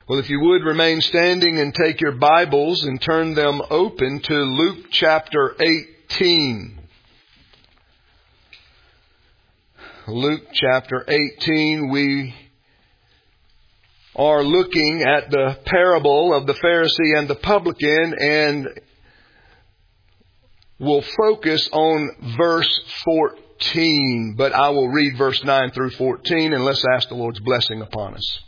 Well, if you would remain standing and take your Bibles and turn them open to Luke chapter 18. Luke chapter 18, we are looking at the parable of the Pharisee and the publican, and we'll focus on verse 14. But I will read verse 9 through 14, and let's ask the Lord's blessing upon us.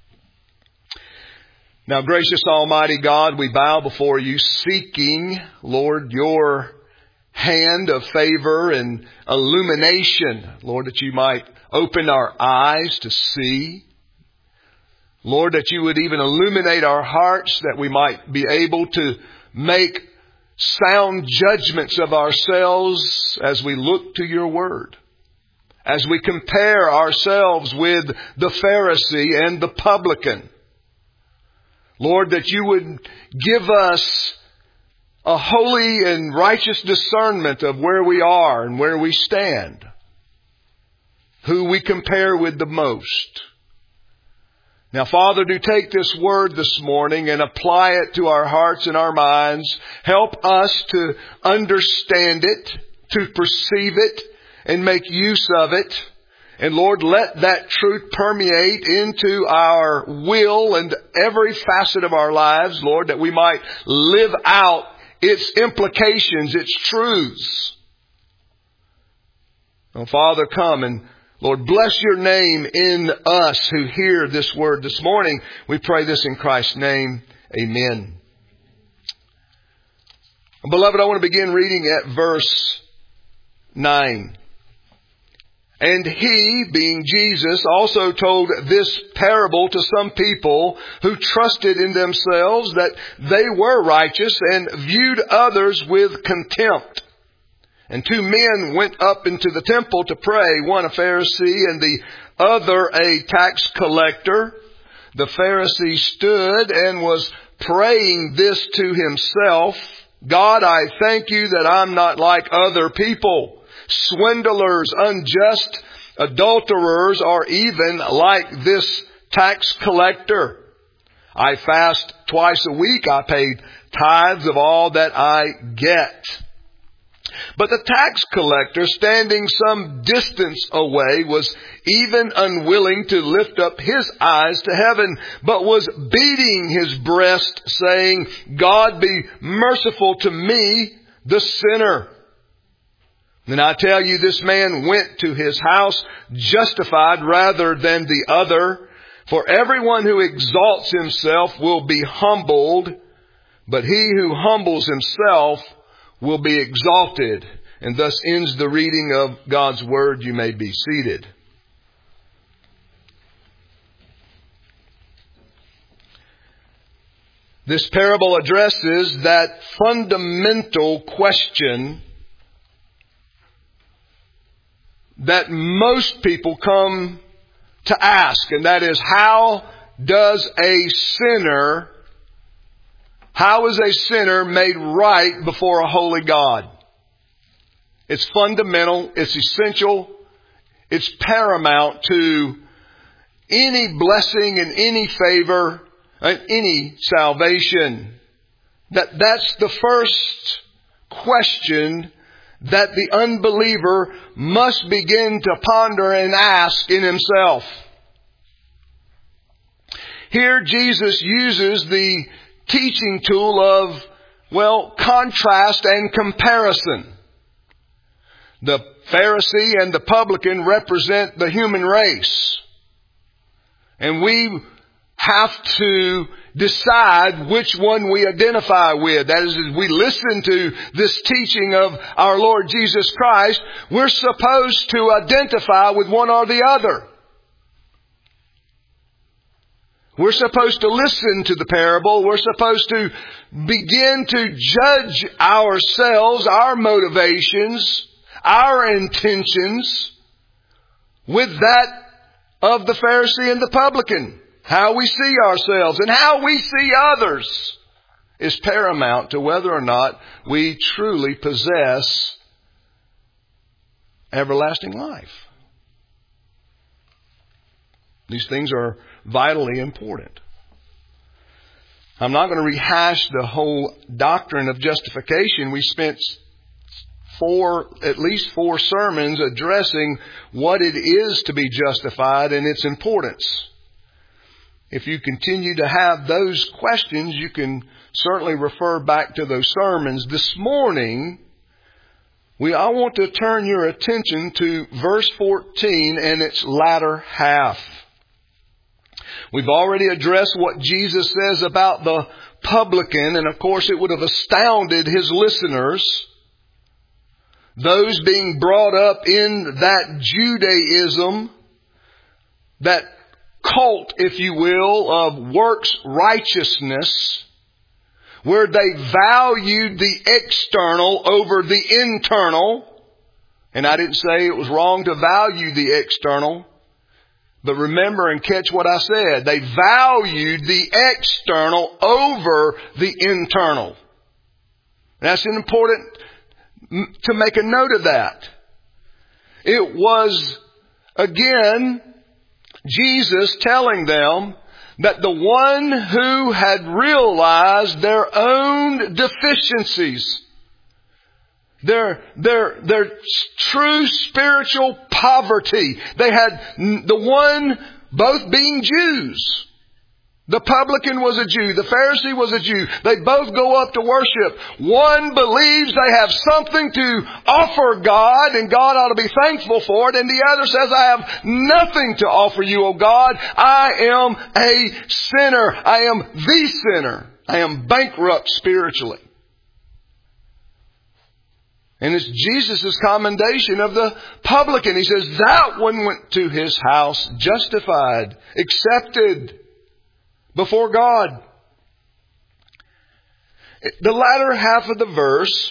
Now, gracious Almighty God, we bow before you seeking, Lord, your hand of favor and illumination, Lord, that you might open our eyes to see. Lord, that you would even illuminate our hearts, that we might be able to make sound judgments of ourselves as we look to your word. As we compare ourselves with the Pharisee and the publican. Lord, that you would give us a holy and righteous discernment of where we are and where we stand. Who we compare with the most. Now, Father, do take this word this morning and apply it to our hearts and our minds. Help us to understand it, to perceive it, and make use of it. And Lord, let that truth permeate into our will and every facet of our lives, Lord, that we might live out its implications, its truths. Oh, Father, come and Lord, bless your name in us who hear this word this morning. We pray this in Christ's name. Amen. Beloved, I want to begin reading at verse 9. And he, being Jesus, also told this parable to some people who trusted in themselves that they were righteous and viewed others with contempt. And two men went up into the temple to pray, one a Pharisee and the other a tax collector. The Pharisee stood and was praying this to himself, God, I thank you that I'm not like other people. Swindlers, unjust, adulterers, or even like this tax collector. I fast twice a week. I pay tithes of all that I get. But the tax collector, standing some distance away, was even unwilling to lift up his eyes to heaven, but was beating his breast, saying, God, be merciful to me, the sinner. And I tell you, this man went to his house justified rather than the other. For everyone who exalts himself will be humbled, but he who humbles himself will be exalted. And thus ends the reading of God's Word. You may be seated. This parable addresses that fundamental question that most people come to ask, and that is, how is a sinner made right before a holy God? It's fundamental, it's essential, it's paramount to any blessing and any favor and any salvation. That's the first question that the unbeliever must begin to ponder and ask in himself. Here Jesus uses the teaching tool of, contrast and comparison. The Pharisee and the publican represent the human race. And we have to decide which one we identify with. That is, as we listen to this teaching of our Lord Jesus Christ, we're supposed to identify with one or the other. We're supposed to listen to the parable. We're supposed to begin to judge ourselves, our motivations, our intentions with that of the Pharisee and the publican. How we see ourselves and how we see others is paramount to whether or not we truly possess everlasting life. These things are vitally important. I'm not going to rehash the whole doctrine of justification. We spent at least four sermons addressing what it is to be justified and its importance. If you continue to have those questions, you can certainly refer back to those sermons. This morning, I want to turn your attention to verse 14 and its latter half. We've already addressed what Jesus says about the publican, and of course it would have astounded his listeners. Those being brought up in that Judaism, that cult, if you will, of works righteousness, where they valued the external over the internal. And I didn't say it was wrong to value the external. But remember and catch what I said. They valued the external over the internal. That's important to make a note of that. It was, again, Jesus telling them that the one who had realized their own deficiencies, their true spiritual poverty. They had the one, both being Jews. The publican was a Jew. The Pharisee was a Jew. They both go up to worship. One believes they have something to offer God and God ought to be thankful for it. And the other says, I have nothing to offer you, O God. I am a sinner. I am the sinner. I am bankrupt spiritually. And it's Jesus' commendation of the publican. He says, that one went to his house justified, accepted before God. The latter half of the verse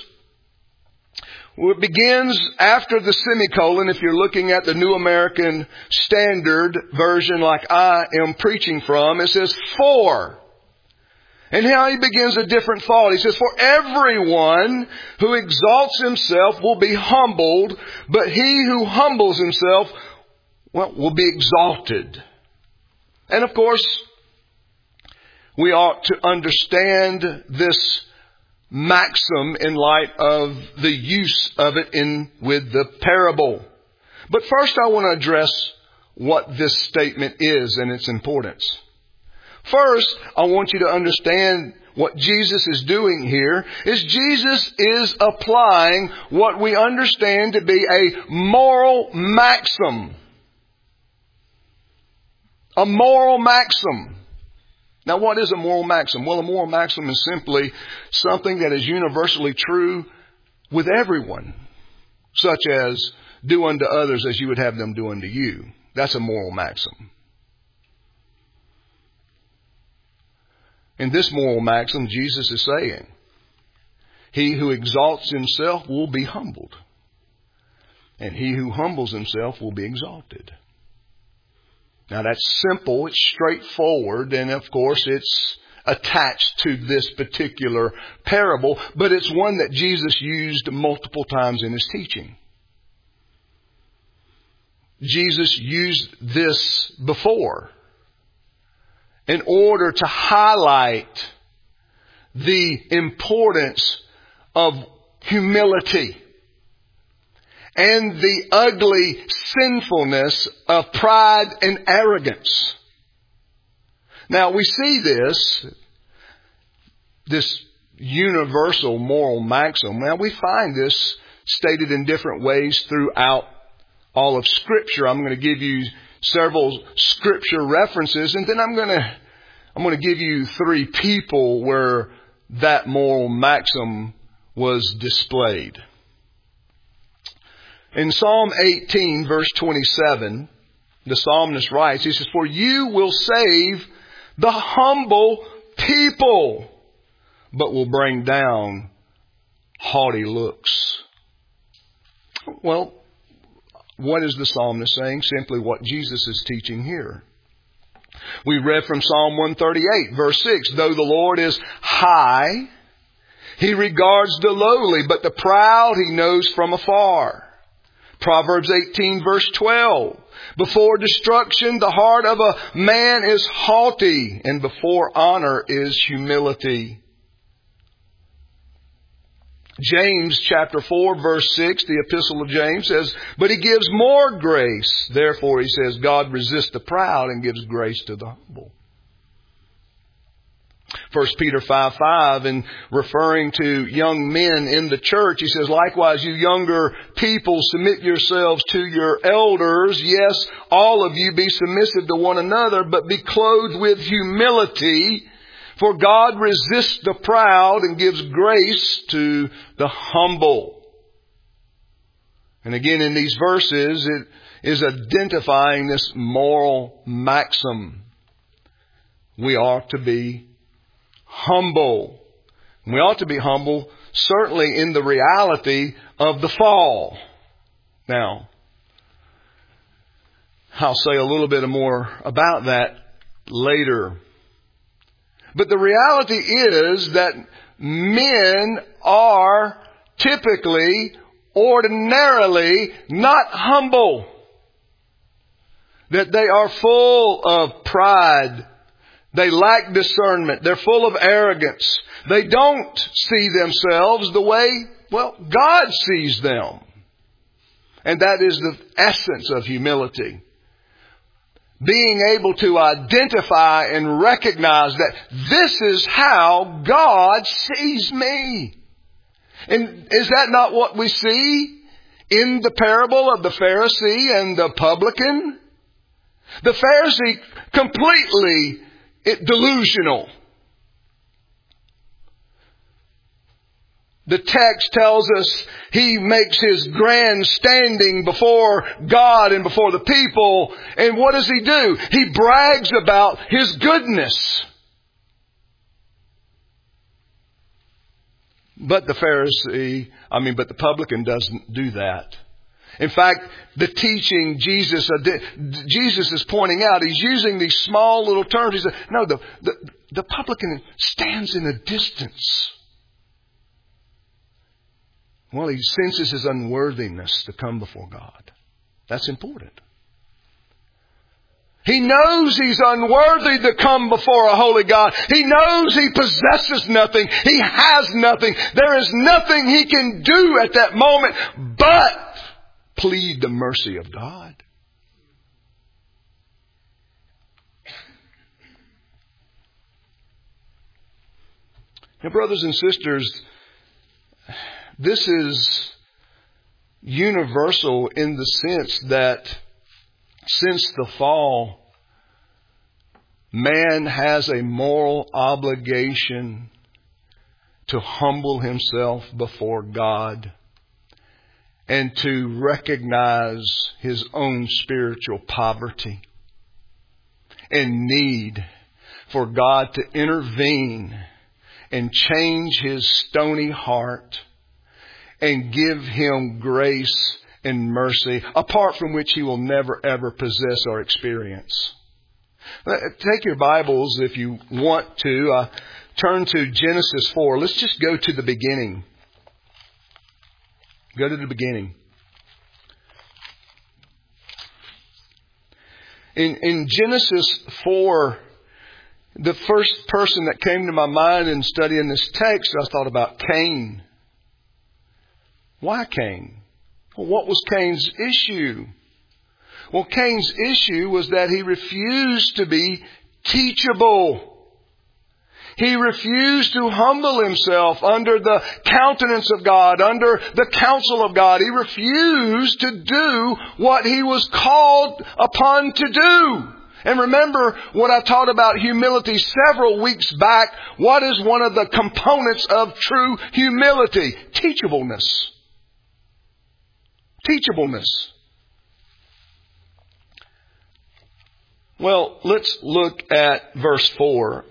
begins after the semicolon. If you're looking at the New American Standard Version like I am preaching from, it says for. And now he begins a different thought. He says, for everyone who exalts himself will be humbled, but he who humbles himself, will be exalted. And of course, we ought to understand this maxim in light of the use of it with the parable. But first I want to address what this statement is and its importance. First, I want you to understand what Jesus is doing here is Jesus is applying what we understand to be a moral maxim. A moral maxim. Now, what is a moral maxim? Well, a moral maxim is simply something that is universally true with everyone, such as do unto others as you would have them do unto you. That's a moral maxim. In this moral maxim, Jesus is saying, he who exalts himself will be humbled, and he who humbles himself will be exalted. Now that's simple, it's straightforward, and of course it's attached to this particular parable, but it's one that Jesus used multiple times in his teaching. Jesus used this before in order to highlight the importance of humility and the ugly sinfulness of pride and arrogance. Now we see this universal moral maxim. Now we find this stated in different ways throughout all of Scripture. I'm going to give you several Scripture references, and then I'm going to give you three people where that moral maxim was displayed. In Psalm 18, verse 27, the psalmist writes, he says, for you will save the humble people, but will bring down haughty looks. Well, what is the psalmist saying? Simply what Jesus is teaching here. We read from Psalm 138, verse 6, though the Lord is high, he regards the lowly, but the proud he knows from afar. Proverbs 18, verse 12, Before destruction, the heart of a man is haughty, and before honor is humility. James chapter 4 verse 6, the epistle of James says, but He gives more grace. Therefore, he says, God resists the proud and gives grace to the humble. 1 Peter 5:5, in referring to young men in the church, he says, likewise, you younger people, submit yourselves to your elders. Yes, all of you be submissive to one another, but be clothed with humility. For God resists the proud and gives grace to the humble. And again, in these verses, it is identifying this moral maxim. We ought to be humble. We ought to be humble, certainly in the reality of the fall. Now, I'll say a little bit more about that later. But the reality is that men are typically, ordinarily, not humble. That they are full of pride. They lack discernment. They're full of arrogance. They don't see themselves the way, God sees them. And that is the essence of humility. Being able to identify and recognize that this is how God sees me. And is that not what we see in the parable of the Pharisee and the publican? The Pharisee completely delusional. The text tells us he makes his grand standing before God and before the people. And what does he do? He brags about his goodness. But the publican doesn't do that. In fact, the teaching Jesus is pointing out, he's using these small little terms. He said, no, the publican stands in a distance. Well, he senses his unworthiness to come before God. That's important. He knows he's unworthy to come before a holy God. He knows he possesses nothing. He has nothing. There is nothing he can do at that moment but plead the mercy of God. Now, brothers and sisters, this is universal in the sense that since the fall, man has a moral obligation to humble himself before God and to recognize his own spiritual poverty and need for God to intervene and change his stony heart and give him grace and mercy, apart from which he will never ever possess or experience. Take your Bibles, if you want to. Turn to Genesis 4. Let's just go to the beginning. Go to the beginning. In Genesis 4, the first person that came to my mind in studying this text, I thought about Cain. Why Cain? Well, what was Cain's issue? Well, Cain's issue was that he refused to be teachable. He refused to humble himself under the countenance of God, under the counsel of God. He refused to do what he was called upon to do. And remember what I taught about humility several weeks back. What is one of the components of true humility? Teachableness. Teachableness. Well, let's look at verse 4.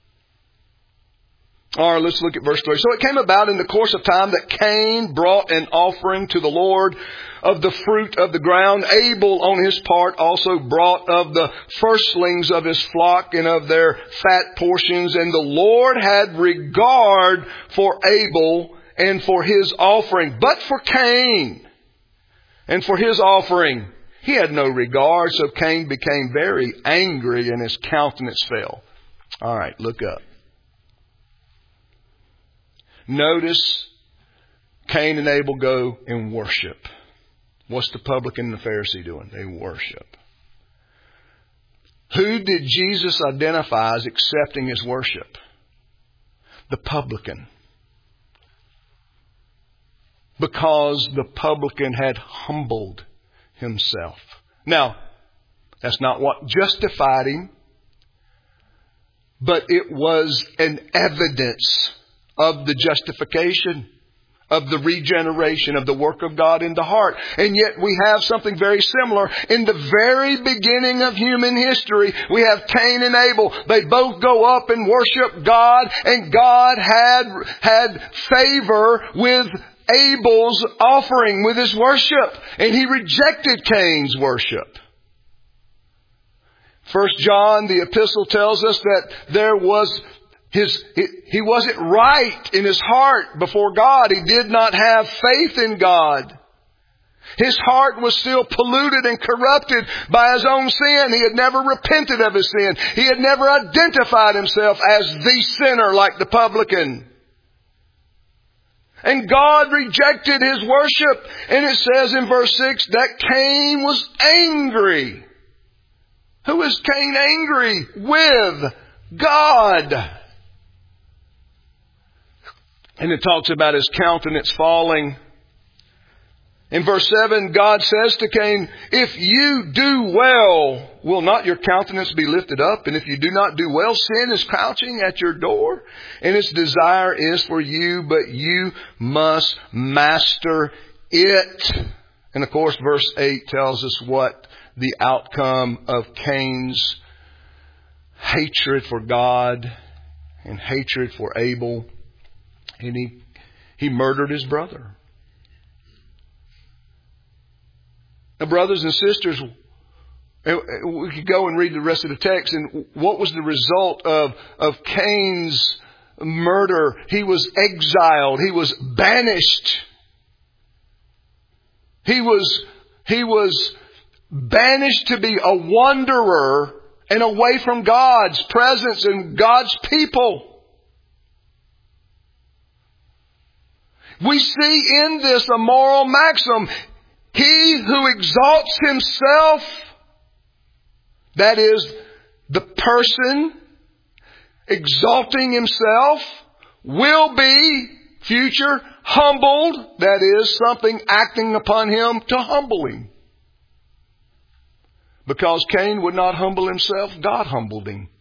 Or let's look at verse 3. So it came about in the course of time that Cain brought an offering to the Lord of the fruit of the ground. Abel on his part also brought of the firstlings of his flock and of their fat portions. And the Lord had regard for Abel and for his offering. But for Cain and for his offering, He he had no regard. So Cain became very angry and his countenance fell. All right, look up. Notice Cain and Abel go and worship. What's the publican and the Pharisee doing? They worship. Who did Jesus identify as accepting his worship? The publican. Because the publican had humbled himself. Now, that's not what justified him, but it was an evidence of the justification, of the regeneration, of the work of God in the heart. And yet we have something very similar. In the very beginning of human history, we have Cain and Abel. They both go up and worship God, and God had favor with Abel's offering, with his worship, and he rejected Cain's worship. 1 John, the epistle, tells us that there was he wasn't right in his heart before God. He did not have faith in God. His heart was still polluted and corrupted by his own sin. He had never repented of his sin. He had never identified himself as the sinner like the publican. And God rejected his worship. And it says in verse 6 that Cain was angry. Who is Cain angry with? God. And it talks about his countenance falling. In verse 7, God says to Cain, if you do well, will not your countenance be lifted up? And if you do not do well, sin is crouching at your door, and its desire is for you, but you must master it. And of course, verse 8 tells us what the outcome of Cain's hatred for God and hatred for Abel. And he murdered his brother. Now, brothers and sisters, we could go and read the rest of the text. And what was the result of Cain's murder? He was exiled. He was banished. He was banished to be a wanderer and away from God's presence and God's people. We see in this a moral maxim. He who exalts himself, that is, the person exalting himself, will be future humbled. That is, something acting upon him to humble him. Because Cain would not humble himself, God humbled him.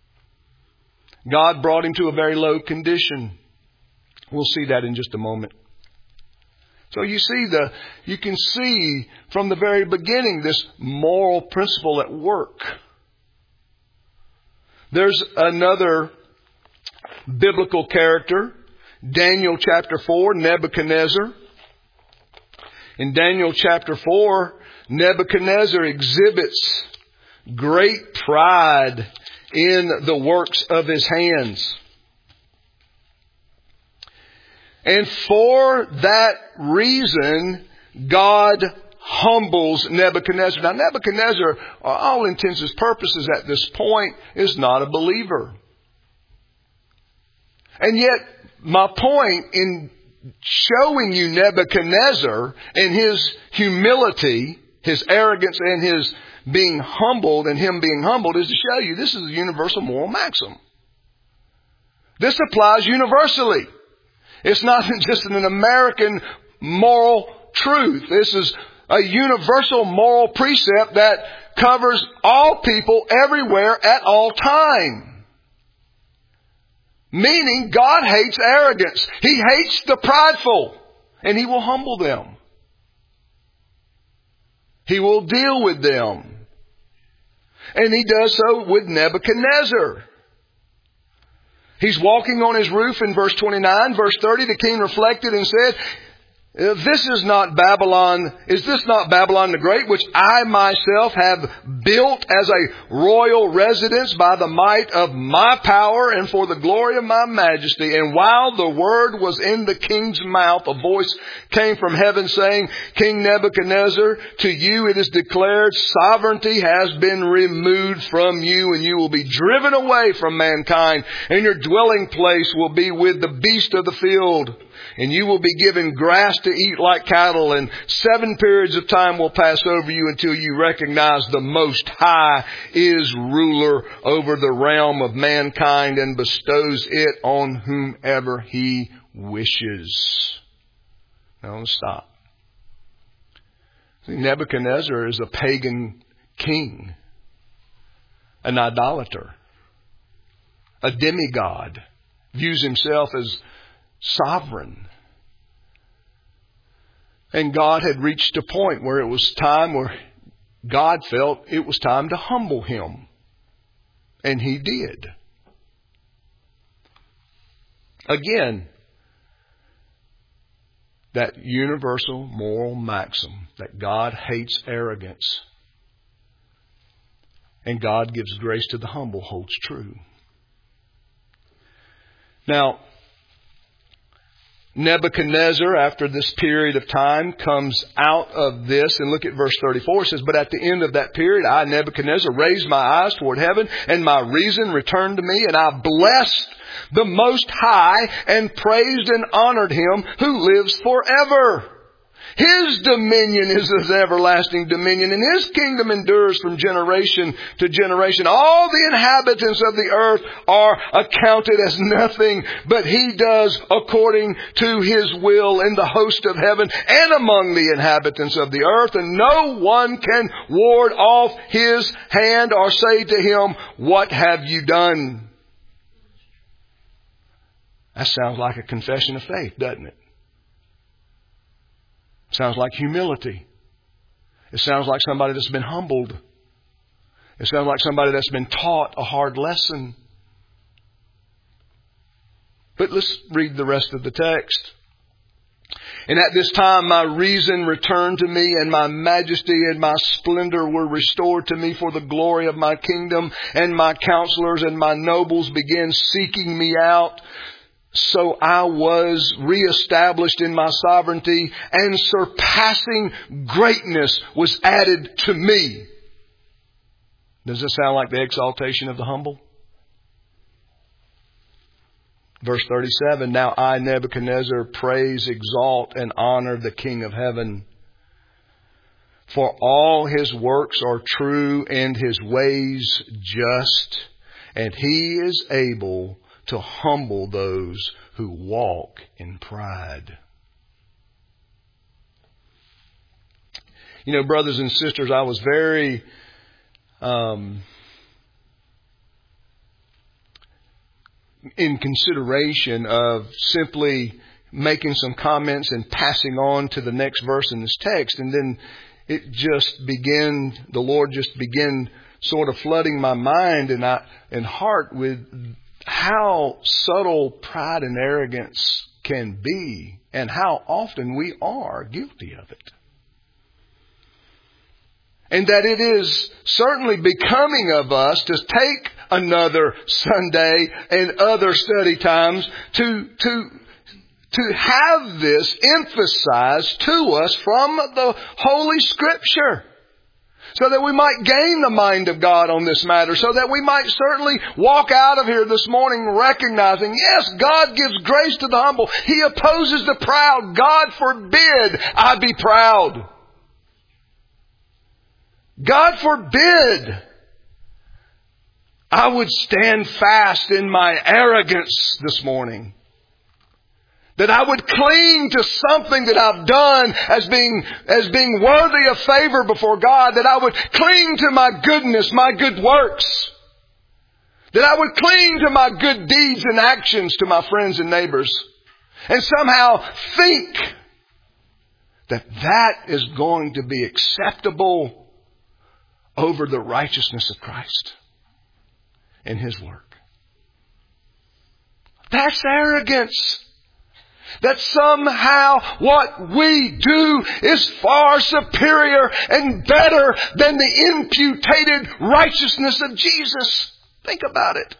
God brought him to a very low condition. We'll see that in just a moment. So you can see from the very beginning this moral principle at work. There's another biblical character, Daniel chapter 4, Nebuchadnezzar. In Daniel chapter 4, Nebuchadnezzar exhibits great pride in the works of his hands. And for that reason, God humbles Nebuchadnezzar. Now, Nebuchadnezzar, all intents and purposes at this point, is not a believer. And yet, my point in showing you Nebuchadnezzar and his humility, his arrogance and his being humbled and him being humbled is to show you this is a universal moral maxim. This applies universally. It's not just an American moral truth. This is a universal moral precept that covers all people everywhere at all time. Meaning God hates arrogance. He hates the prideful. And He will humble them. He will deal with them. And He does so with Nebuchadnezzar. He's walking on his roof in verse 29. Verse 30, the king reflected and said, This is not Babylon. Is this not Babylon the Great, which I myself have built as a royal residence by the might of my power and for the glory of my majesty? And while the word was in the king's mouth, a voice came from heaven saying, King Nebuchadnezzar, to you it is declared, sovereignty has been removed from you, and you will be driven away from mankind, and your dwelling place will be with the beast of the field. And you will be given grass to eat like cattle, and 7 periods of time will pass over you until you recognize the Most High is ruler over the realm of mankind and bestows it on whomever He wishes. Now let's stop. Nebuchadnezzar is a pagan king, an idolater, a demigod, views himself as sovereign. And God had reached a point where it was time where God felt it was time to humble him. And He did. Again, that universal moral maxim that God hates arrogance and God gives grace to the humble holds true. Now, Nebuchadnezzar, after this period of time, comes out of this, and look at verse 34. It says, But at the end of that period, I, Nebuchadnezzar, raised my eyes toward heaven, and my reason returned to me, and I blessed the Most High, and praised and honored Him who lives forever. His dominion is His everlasting dominion, and His kingdom endures from generation to generation. All the inhabitants of the earth are accounted as nothing, but He does according to His will in the host of heaven and among the inhabitants of the earth. And no one can ward off His hand or say to Him, What have you done? That sounds like a confession of faith, doesn't it? Sounds like humility. It sounds like somebody that's been humbled. It sounds like somebody that's been taught a hard lesson. But let's read the rest of the text. And at this time my reason returned to me, and my majesty and my splendor were restored to me for the glory of my kingdom. And my counselors and my nobles began seeking me out. So I was reestablished in my sovereignty, and surpassing greatness was added to me. Does this sound like the exaltation of the humble? Verse 37, Now I, Nebuchadnezzar, praise, exalt, and honor the King of heaven. For all His works are true and His ways just, and He is able to humble those who walk in pride. You know, brothers and sisters, I was very in consideration of simply making some comments and passing on to the next verse in this text. And then the Lord just began sort of flooding my mind and heart with how subtle pride and arrogance can be, and how often we are guilty of it. And that it is certainly becoming of us to take another Sunday and other study times to have this emphasized to us from the Holy Scripture, so that we might gain the mind of God on this matter, so that we might certainly walk out of here this morning recognizing, yes, God gives grace to the humble. He opposes the proud. God forbid I be proud. God forbid I would stand fast in my arrogance this morning. That I would cling to something that I've done as being worthy of favor before God. That I would cling to my goodness, my good works. That I would cling to my good deeds and actions to my friends and neighbors. And somehow think that is going to be acceptable over the righteousness of Christ and His work. That's arrogance. that somehow what we do is far superior and better than the imputed righteousness of Jesus. Think about it.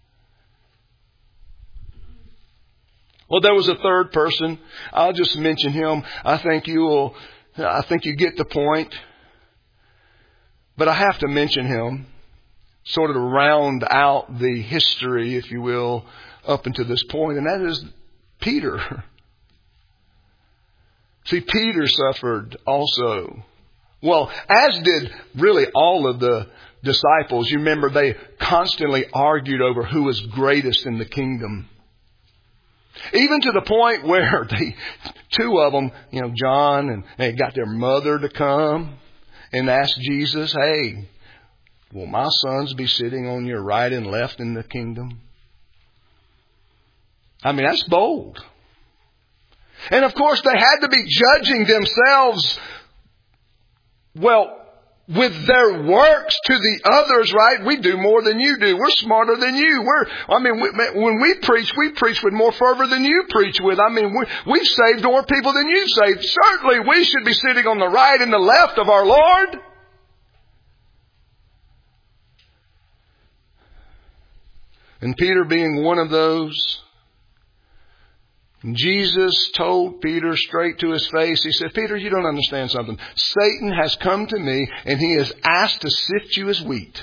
Well, there was a third person. I'll just mention him. I think you get the point. But I have to mention him, sort of to round out the history, if you will, up until this point, and that is Peter. See, Peter suffered also. Well, as did really all of the disciples. You remember they constantly argued over who was greatest in the kingdom. Even to the point where two of them, John, and they got their mother to come and ask Jesus, hey, will my sons be sitting on your right and left in the kingdom? I mean, that's bold. And of course, they had to be judging themselves, with their works to the others, right? We do more than you do. We're smarter than you. When we preach with more fervor than you preach with. I mean, we've saved more people than you've saved. Certainly, we should be sitting on the right and the left of our Lord. And Peter being one of those, Jesus told Peter straight to his face, he said, Peter, you don't understand something. Satan has come to me and he has asked to sift you as wheat.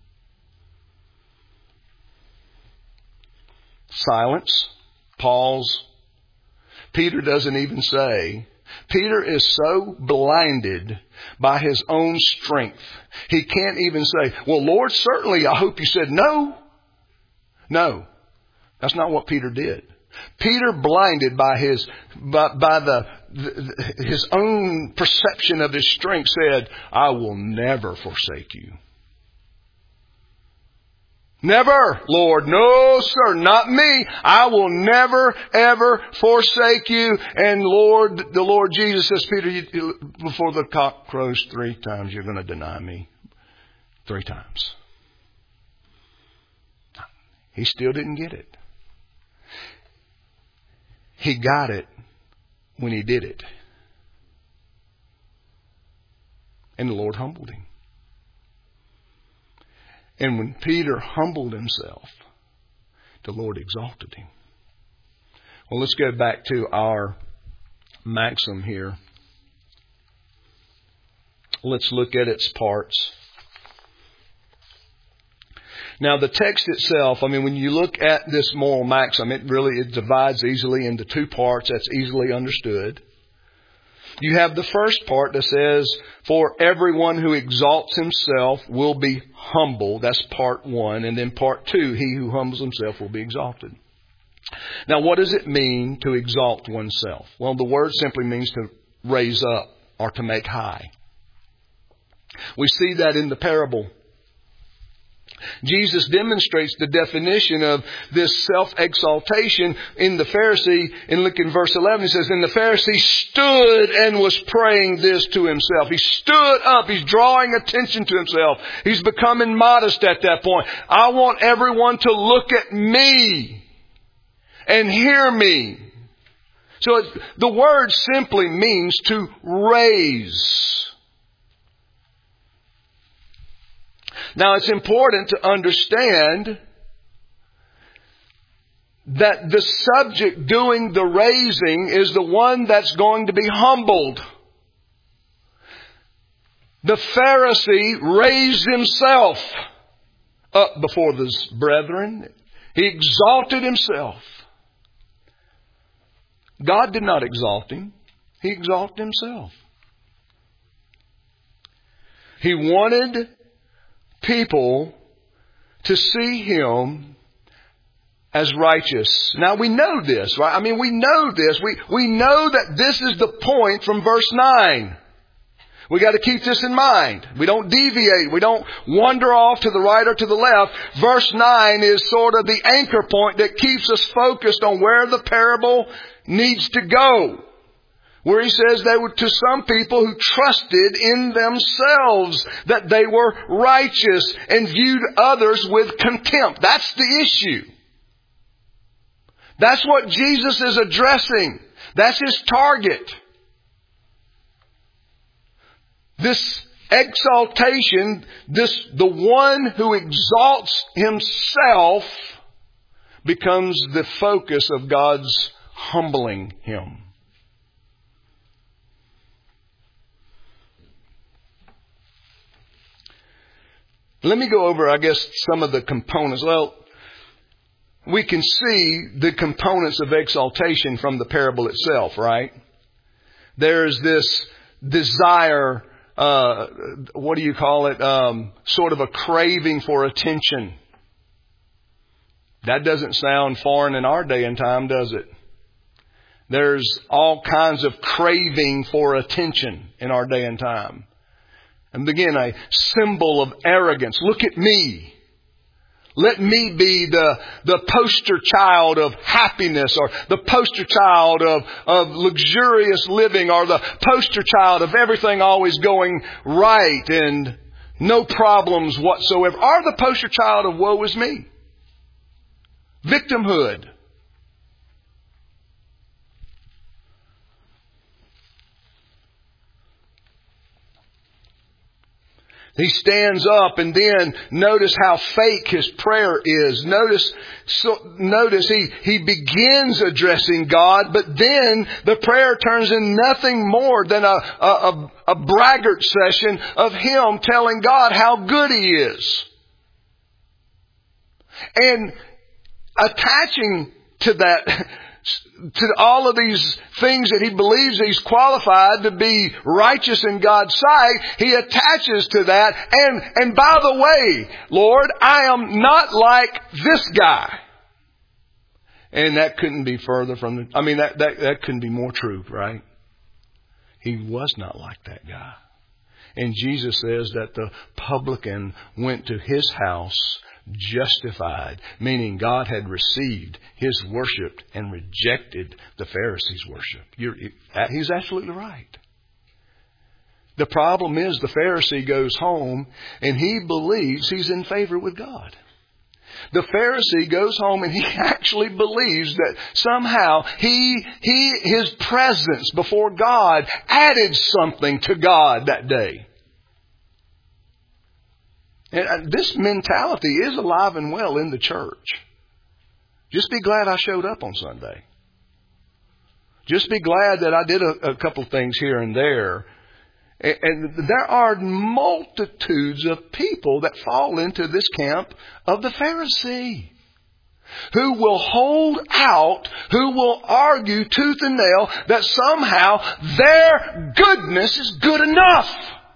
Silence. Pause. Peter doesn't even say. Peter is so blinded by his own strength. He can't even say, well, Lord, certainly I hope you said no. No. That's not what Peter did. Peter, blinded by his own perception of his strength, said, I will never forsake you. Never, Lord. No, sir, not me. I will never, ever forsake you. And the Lord Jesus says, Peter, before the cock crows 3 times, you're going to deny me 3 times. He still didn't get it. He got it when he did it. And the Lord humbled him. And when Peter humbled himself, the Lord exalted him. Well, let's go back to our maxim here. Let's look at its parts. Now, the text itself, when you look at this moral maxim, it divides easily into 2 parts. That's easily understood. You have the first part that says, for everyone who exalts himself will be humbled. That's part 1. And then part 2, he who humbles himself will be exalted. Now, what does it mean to exalt oneself? Well, the word simply means to raise up or to make high. We see that in the parable. Jesus demonstrates the definition of this self-exaltation in the Pharisee. And look in verse 11, he says, and the Pharisee stood and was praying this to himself. He stood up. He's drawing attention to himself. He's becoming modest at that point. I want everyone to look at me and hear me. So the word simply means to raise. Now, it's important to understand that the subject doing the raising is the one that's going to be humbled. The Pharisee raised himself up before his brethren. He exalted himself. God did not exalt him. He exalted himself. He wanted people to see him as righteous. Now we know this, right? We know this. We know that this is the point from verse 9. We got to keep this in mind. We don't deviate. We don't wander off to the right or to the left. Verse 9 is sort of the anchor point that keeps us focused on where the parable needs to go. Where he says they were to some people who trusted in themselves that they were righteous and viewed others with contempt. That's the issue. That's what Jesus is addressing. That's His target. This exaltation, the one who exalts himself becomes the focus of God's humbling him. Let me go over, I guess, some of the components. Well, we can see the components of exaltation from the parable itself, right? There's this desire, what do you call it? Sort of a craving for attention. That doesn't sound foreign in our day and time, does it? There's all kinds of craving for attention in our day and time. And again, a symbol of arrogance. Look at me. Let me be the poster child of happiness, or the poster child of luxurious living, or the poster child of everything always going right and no problems whatsoever. Or the poster child of woe is me. Victimhood. He stands up, and then notice how fake his prayer is. Notice he begins addressing God, but then the prayer turns in nothing more than a braggart session of him telling God how good He is. And attaching to that, to all of these things that he believes he's qualified to be righteous in God's sight, he attaches to that. And by the way, Lord, I am not like this guy. And that couldn't be further from that couldn't be more true, right? He was not like that guy. And Jesus says that the publican went to his house justified, meaning God had received his worship and rejected the Pharisees' worship. He's absolutely right. The problem is the Pharisee goes home and he believes he's in favor with God. The Pharisee goes home and he actually believes that somehow his presence before God added something to God that day. And this mentality is alive and well in the church. Just be glad I showed up on Sunday. Just be glad that I did a couple things here and there. And there are multitudes of people that fall into this camp of the Pharisee, who will hold out, who will argue tooth and nail that somehow their goodness is good enough.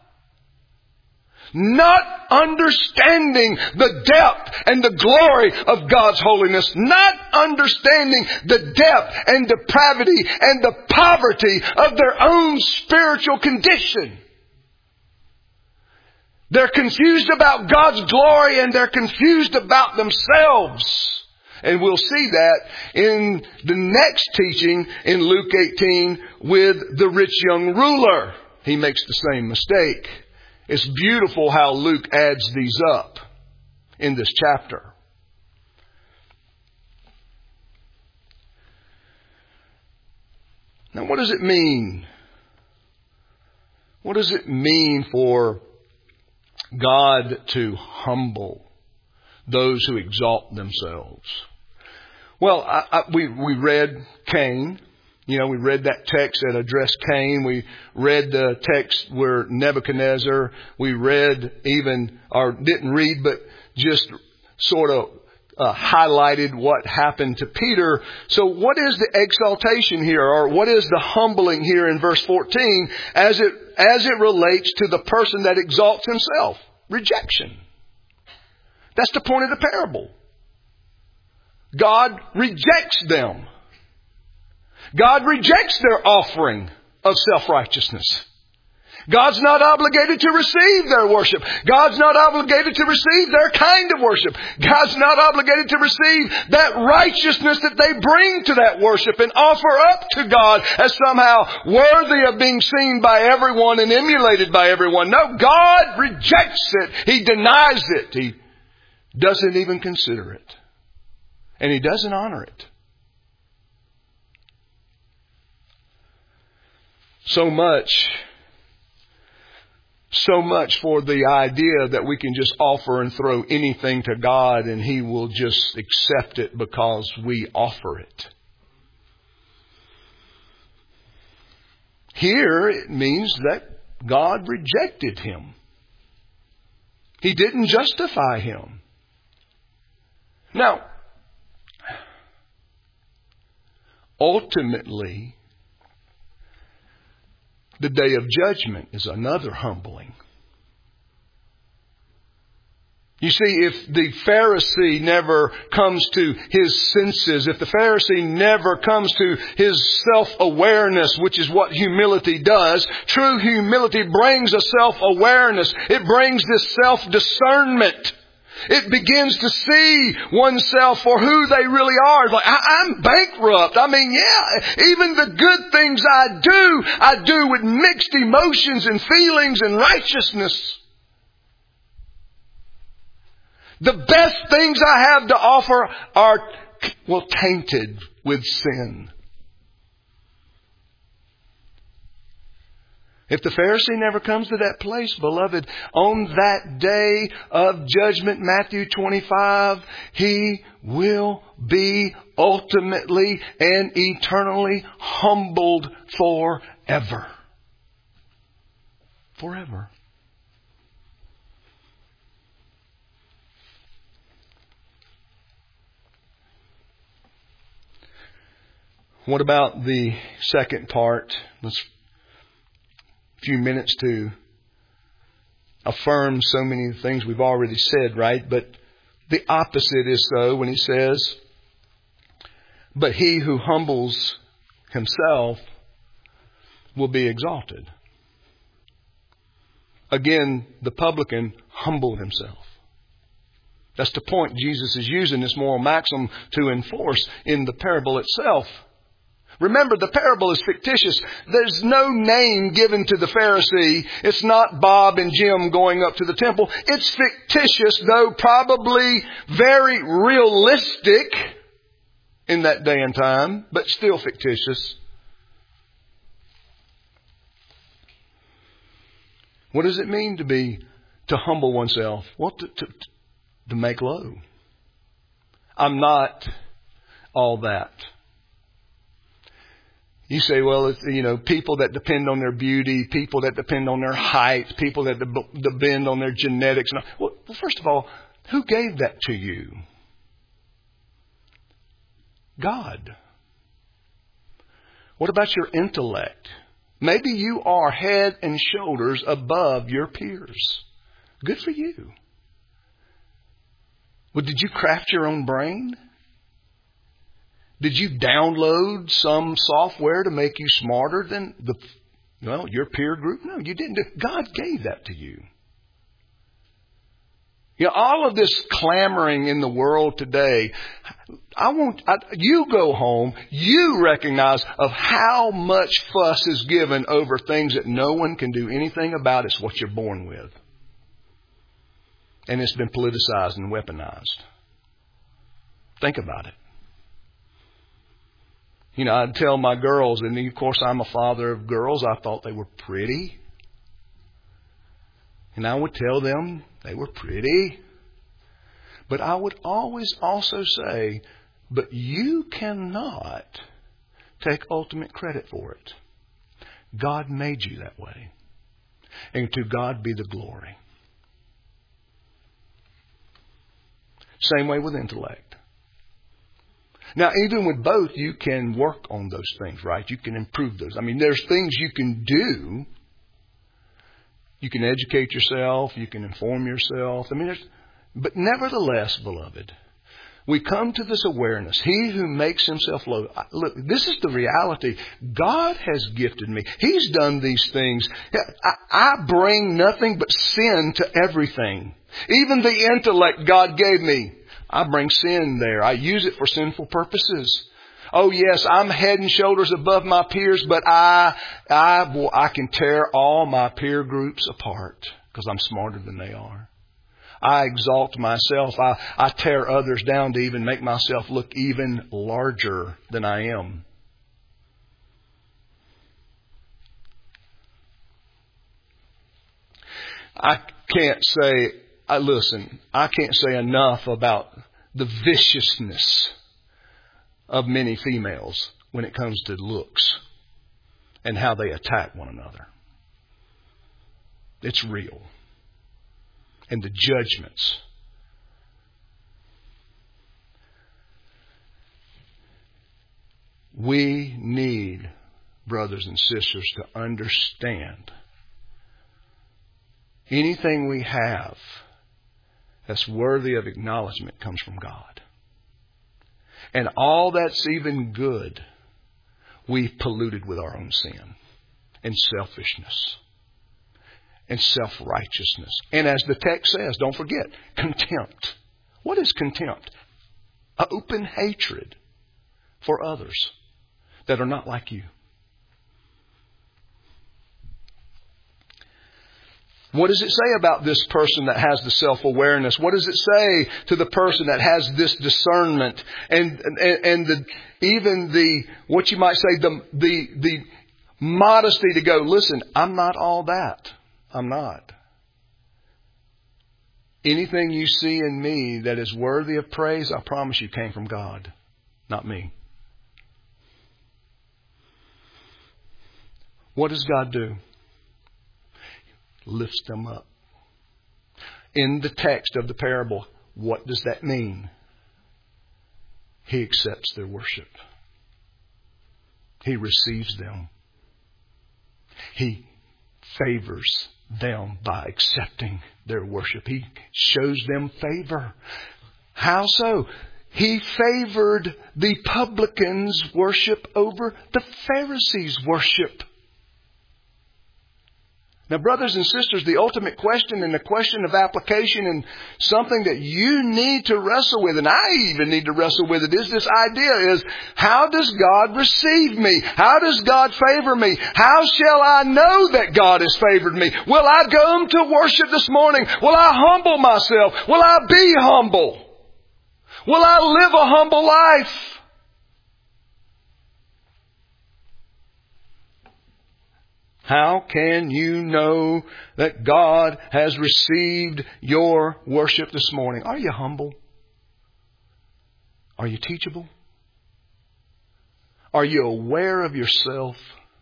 Not understanding the depth and the glory of God's holiness. Not understanding the depth and depravity and the poverty of their own spiritual condition. They're confused about God's glory, and they're confused about themselves. And we'll see that in the next teaching in Luke 18 with the rich young ruler. He makes the same mistake. It's beautiful how Luke adds these up in this chapter. Now, what does it mean? What does it mean for God to humble those who exalt themselves? Well, we read Cain. We read that text that addressed Cain. We read the text where Nebuchadnezzar, we read didn't read, but just sort of highlighted what happened to Peter. So what is the exaltation here, or what is the humbling here in verse 14 as it relates to the person that exalts himself? Rejection. That's the point of the parable. God rejects them. God rejects their offering of self-righteousness. God's not obligated to receive their worship. God's not obligated to receive their kind of worship. God's not obligated to receive that righteousness that they bring to that worship and offer up to God as somehow worthy of being seen by everyone and emulated by everyone. No, God rejects it. He denies it. He doesn't even consider it. And He doesn't honor it. So much for the idea that we can just offer and throw anything to God and He will just accept it because we offer it. Here it means that God rejected him. He didn't justify him. Now, ultimately, the day of judgment is another humbling. You see, if the Pharisee never comes to his senses, if the Pharisee never comes to his self-awareness, which is what humility does, true humility brings a self-awareness. It brings this self-discernment. It begins to see oneself for who they really are. It's like, I'm bankrupt. I mean, even the good things I do with mixed emotions and feelings and righteousness. The best things I have to offer are, tainted with sin. If the Pharisee never comes to that place, beloved, on that day of judgment, Matthew 25, he will be ultimately and eternally humbled forever. Forever. What about the second part? Let's a few minutes to affirm so many things we've already said, right? But the opposite is so when he says, but he who humbles himself will be exalted. Again, the publican humbled himself. That's the point Jesus is using this moral maxim to enforce in the parable itself. Remember, the parable is fictitious. There's no name given to the Pharisee. It's not Bob and Jim going up to the temple. It's fictitious, though probably very realistic in that day and time, but still fictitious. What does it mean to humble oneself? Well, to make low. I'm not all that. You say, well, it's, people that depend on their beauty, people that depend on their height, people that depend on their genetics. Well, first of all, who gave that to you? God. What about your intellect? Maybe you are head and shoulders above your peers. Good for you. Well, did you craft your own brain? Did you download some software to make you smarter than your peer group? No, you didn't. God gave that to you. All of this clamoring in the world today, you go home, you recognize of how much fuss is given over things that no one can do anything about. It's what you're born with. And it's been politicized and weaponized. Think about it. I'd tell my girls, and of course I'm a father of girls, I thought they were pretty. And I would tell them they were pretty. But I would always also say, but you cannot take ultimate credit for it. God made you that way. And to God be the glory. Same way with intellect. Now, even with both, you can work on those things, right? You can improve those. I mean, there's things you can do. You can educate yourself. You can inform yourself. But nevertheless, beloved, we come to this awareness. He who makes himself low. Look, this is the reality. God has gifted me. He's done these things. I bring nothing but sin to everything. Even the intellect God gave me. I bring sin there. I use it for sinful purposes. Oh yes, I'm head and shoulders above my peers, but I can tear all my peer groups apart because I'm smarter than they are. I exalt myself. I tear others down to even make myself look even larger than I am. I can't say enough about the viciousness of many females when it comes to looks and how they attack one another. It's real. And the judgments. We need, brothers and sisters, to understand anything we have that's worthy of acknowledgement comes from God. And all that's even good, we've polluted with our own sin and selfishness and self-righteousness. And as the text says, don't forget, contempt. What is contempt? Open hatred for others that are not like you. What does it say about this person that has the self-awareness? What does it say to the person that has this discernment and what you might say, the modesty to go, listen, I'm not all that. I'm not. Anything you see in me that is worthy of praise, I promise you came from God, not me. What does God do? Lifts them up. In the text of the parable, what does that mean? He accepts their worship. He receives them. He favors them by accepting their worship. He shows them favor. How so? He favored the publicans' worship over the Pharisees' worship. Now, brothers and sisters, the ultimate question and the question of application and something that you need to wrestle with, and I even need to wrestle with it, is this idea is, how does God receive me? How does God favor me? How shall I know that God has favored me? Will I go to worship this morning? Will I humble myself? Will I be humble? Will I live a humble life? How can you know that God has received your worship this morning? Are you humble? Are you teachable? Are you aware of yourself?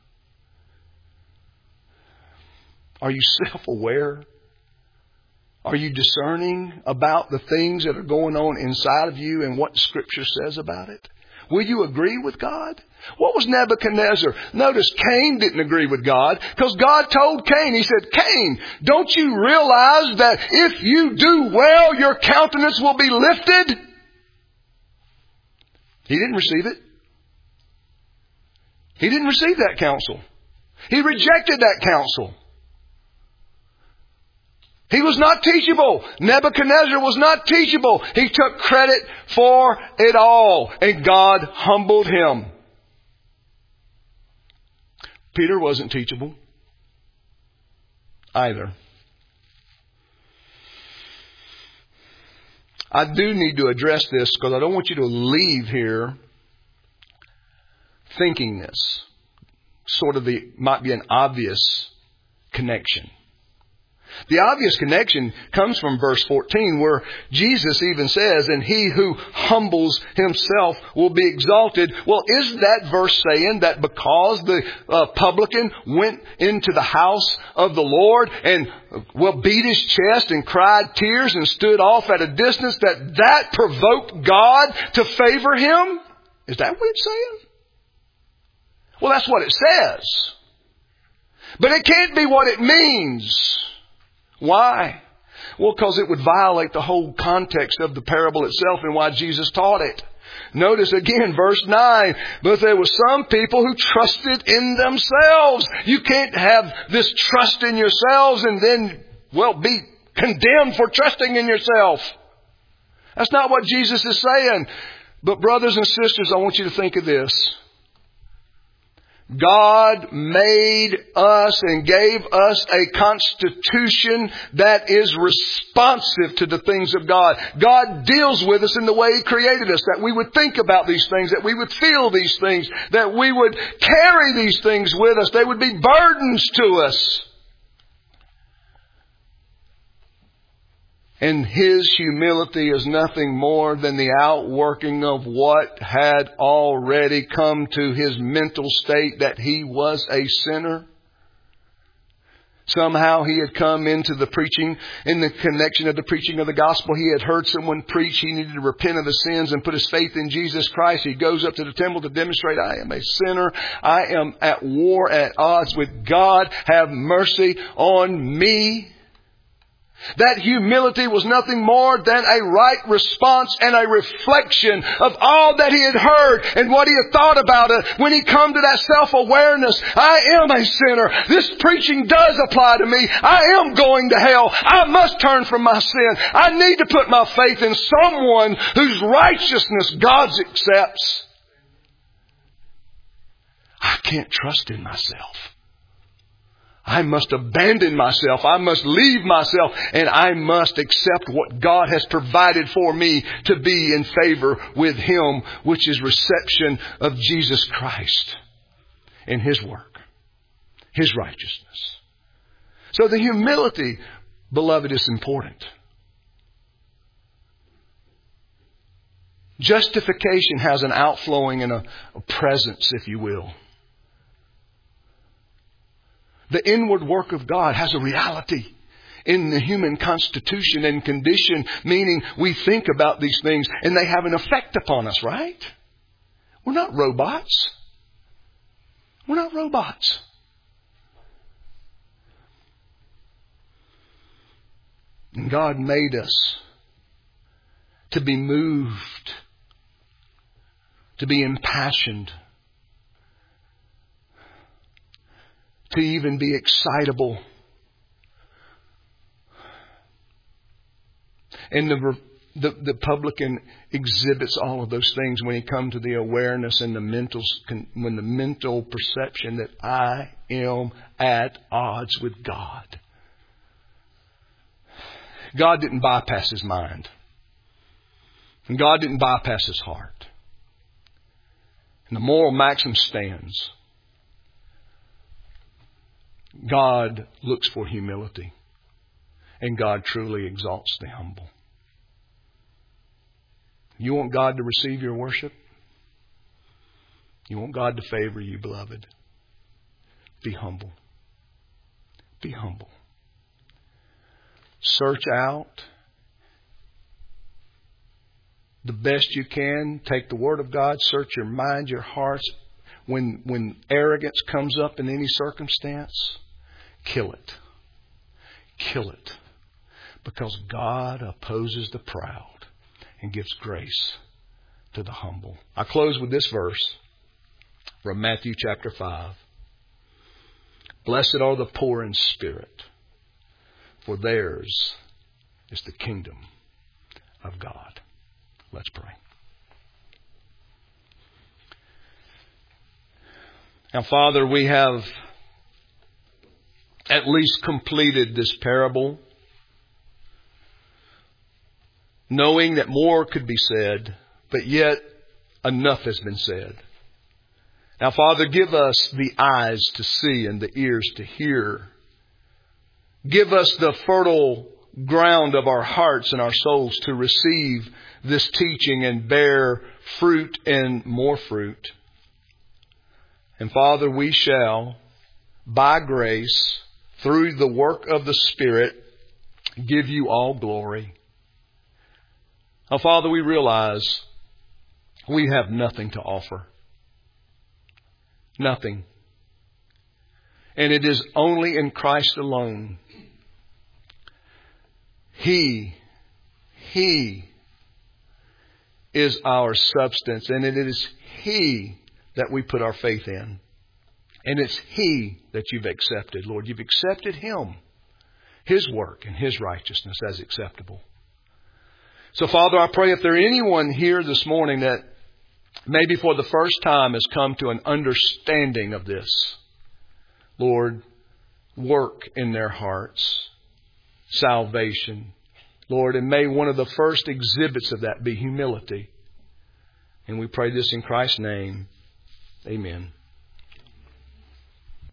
Are you self-aware? Are you discerning about the things that are going on inside of you and what Scripture says about it? Will you agree with God? What was Nebuchadnezzar? Notice Cain didn't agree with God because God told Cain, He said, Cain, don't you realize that if you do well, your countenance will be lifted? He didn't receive it. He didn't receive that counsel. He rejected that counsel. He was not teachable. Nebuchadnezzar was not teachable. He took credit for it all, and God humbled him. Peter wasn't teachable either. I do need to address this because I don't want you to leave here thinking this. Might be an obvious connection. The obvious connection comes from verse 14 where Jesus even says, and he who humbles himself will be exalted. Well, is that verse saying that because the publican went into the house of the Lord and beat his chest and cried tears and stood off at a distance, that provoked God to favor him? Is that what it's saying? Well, that's what it says. But it can't be what it means. Why? Well, because it would violate the whole context of the parable itself and why Jesus taught it. Notice again, verse 9, but there were some people who trusted in themselves. You can't have this trust in yourselves and then, be condemned for trusting in yourself. That's not what Jesus is saying. But brothers and sisters, I want you to think of this. God made us and gave us a constitution that is responsive to the things of God. God deals with us in the way He created us, that we would think about these things, that we would feel these things, that we would carry these things with us. They would be burdens to us. And His humility is nothing more than the outworking of what had already come to His mental state, that He was a sinner. Somehow He had come into the preaching, in the connection of the preaching of the gospel. He had heard someone preach. He needed to repent of his sins and put his faith in Jesus Christ. He goes up to the temple to demonstrate, I am a sinner. I am at war, at odds with God. Have mercy on me. That humility was nothing more than a right response and a reflection of all that he had heard and what he had thought about it. When he come to that self-awareness, I am a sinner. This preaching does apply to me. I am going to hell. I must turn from my sin. I need to put my faith in someone whose righteousness God accepts. I can't trust in myself. I must abandon myself. I must leave myself. And I must accept what God has provided for me to be in favor with Him, which is reception of Jesus Christ and His work, His righteousness. So the humility, beloved, is important. Justification has an outflowing and a presence, if you will. The inward work of God has a reality in the human constitution and condition, meaning we think about these things and they have an effect upon us, right? We're not robots. We're not robots. And God made us to be moved, to be impassioned, to even be excitable. And the publican exhibits all of those things when he comes to the awareness and the mental perception that I am at odds with God. God didn't bypass his mind. And God didn't bypass his heart. And the moral maxim stands. God looks for humility, and God truly exalts the humble. You want God to receive your worship? You want God to favor you, beloved? Be humble. Be humble. Search out the best you can. Take the Word of God. Search your mind, your hearts. When arrogance comes up in any circumstance, kill it. Kill it. Because God opposes the proud and gives grace to the humble. I close with this verse from Matthew chapter 5. Blessed are the poor in spirit, for theirs is the kingdom of God. Let's pray. Now, Father, we have at least completed this parable, knowing that more could be said, but yet enough has been said. Now, Father, give us the eyes to see and the ears to hear. Give us the fertile ground of our hearts and our souls to receive this teaching and bear fruit and more fruit. And Father, we shall, by grace, through the work of the Spirit, give you all glory. Now, Father, we realize we have nothing to offer. Nothing. And it is only in Christ alone. He is our substance, and it is He that we put our faith in. And it's He that you've accepted, Lord. You've accepted Him, His work and His righteousness as acceptable. So, Father, I pray if there anyone here this morning that maybe for the first time has come to an understanding of this, Lord, work in their hearts salvation, Lord, and may one of the first exhibits of that be humility. And we pray this in Christ's name. Amen.